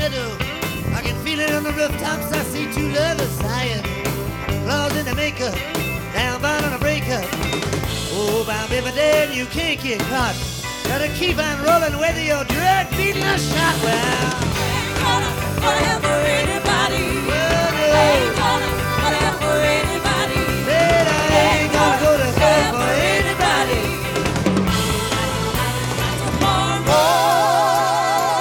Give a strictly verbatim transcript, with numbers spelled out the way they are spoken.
shadow. I can feel it on the rooftops. I see two lovers sighing, claws in the makeup, down bound on a breakup. Oh, by Riverdale, you can't get caught. Gotta keep on rolling whether you're drug, beating, or shot. Well,